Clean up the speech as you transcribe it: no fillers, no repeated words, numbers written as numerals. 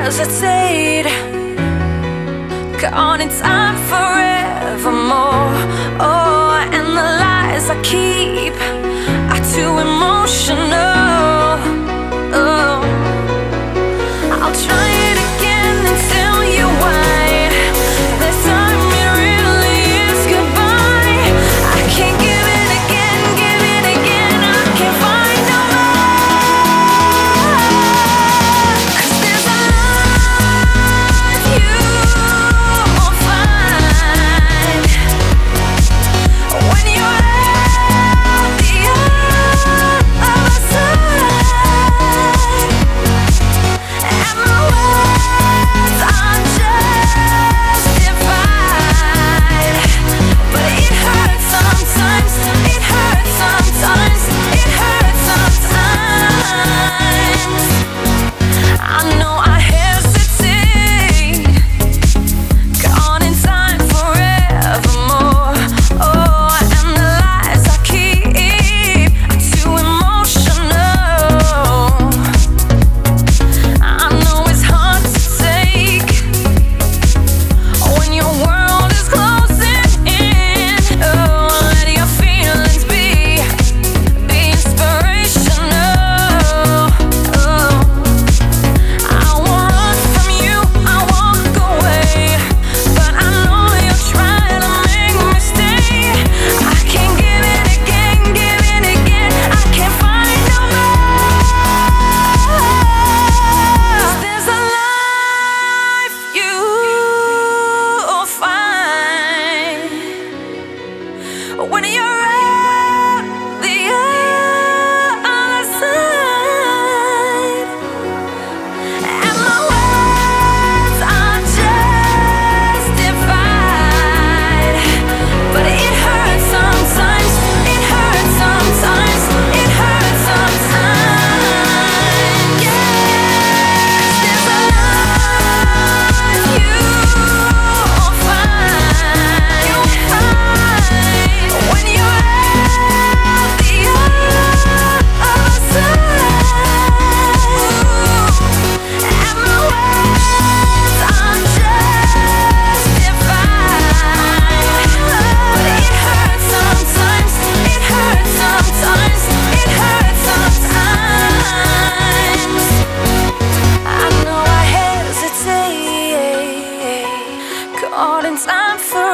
hesitate, caught in time forevermore. Oh, and the lies I keep are too emotional. Oh, I'll try it again and tell you why. This time it really is goodbye. I can't give it again, give it again. I can't find no more. 'Cause there's a life you won't find when you're at the other side. And my words are justified, but it hurts sometimes. It hurts sometimes. It hurts sometimes. I know I hesitate, caught in time forevermore. Oh, and the lies I keep are too emotional. I know it's hard to take when your world is closing in. Oh, let your feelings be inspirational. Oh, I won't run from you, I walk away, but I know you're trying to make me stay. I can't give it again, give it again. I can't find no more. 'Cause there's a life you'll find when you're at the other side. And my words are justified, but it hurts sometimes. It hurts sometimes. It hurts sometimes. Yes, there's a life you'll find when you're at the other side. And my words are justified, but it hurts sometimes. It hurts sometimes. It hurts sometimes. I know I hesitate, caught in time for